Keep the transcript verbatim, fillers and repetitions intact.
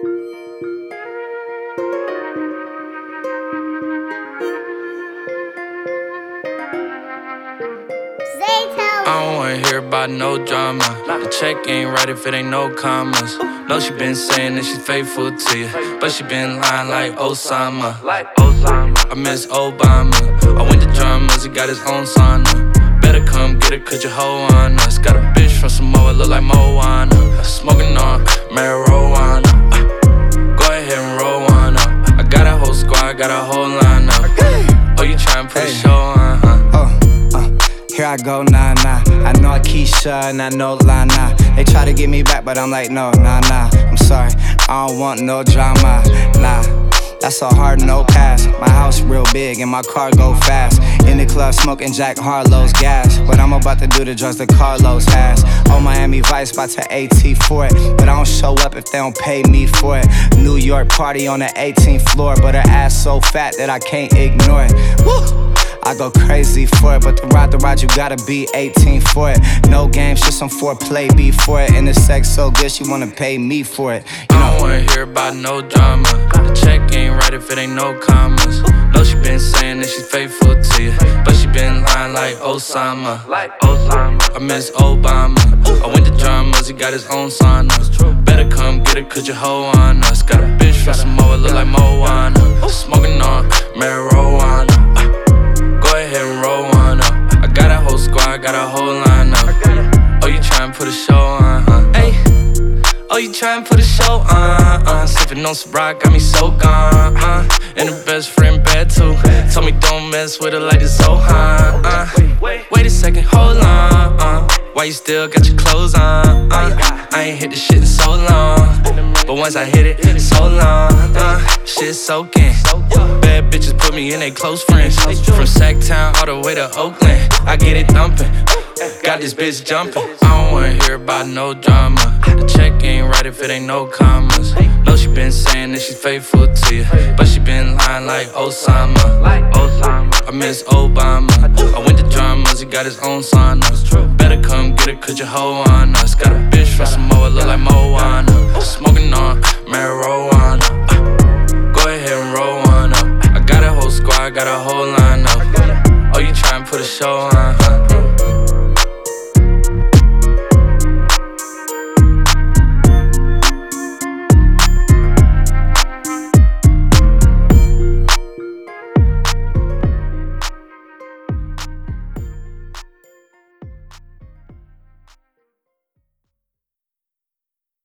I don't wanna hear about no drama. The check ain't right if it ain't no commas. No, she been saying that she's faithful to you, but she been lying like Osama. I miss Obama. I went to dramas, he got his own sauna. Better come get it, cause your hoe on us. Got a bitch from Samoa, look like Moana. Smoking on marijuana. Go ahead and roll one up. I got a whole squad, got a whole line up. Oh, you tryna put a show on, huh? Here I go, nah, nah. I know Keisha and I know Lana. They try to get me back, but I'm like, no, nah, nah. I'm sorry, I don't want no drama, nah. That's a hard no pass. My house real big and my car go fast. In the club smoking Jack Harlow's gas. But I'm about to do the drugs that Carlos has. Oh, Miami Vice, about to AT for it. But I don't show up if they don't pay me for it. New York party on the eighteenth floor. But her ass so fat that I can't ignore it. Woo! I go crazy for it, but to ride the ride you gotta be eighteen for it. No games, just some foreplay before it. And the sex so good she wanna pay me for it. You know? I don't wanna hear about no drama. The check ain't right if it ain't no commas. No, she been saying that she's faithful to you, but she been lying like Osama. I miss Obama. I went to dramas, he got his own sauna. Better come get it, cause your hoe on us. Got a bitch from Samoa, look like Moana. Smoking on marijuana. Go ahead and roll one up. I got a whole squad, got a whole line up. Oh, you tryna put a show on, huh? Hey. Oh, you tryna put a show on, uh. Sippin' on some rock, got me so gone, uh. And the best friend bad too. Told me don't mess with her like it's so high, uh. Wait a second, hold on, uh. Why you still got your clothes on, uh. I ain't hit the shit in so long, but once I hit it, so long, uh. Shit soaking. Bad bitches put me in they close friends. From Sacktown all the way to Oakland, I get it thumping. Got this bitch jumping. I don't wanna hear about no drama. The check ain't right if it ain't no commas. No, she been saying that she's faithful to you, but she been lying like Osama. I miss Obama. I went to dramas, he got his own sauna. Better come get it, cause your hoe on us. Got a bitch from Samoa, look like Moana.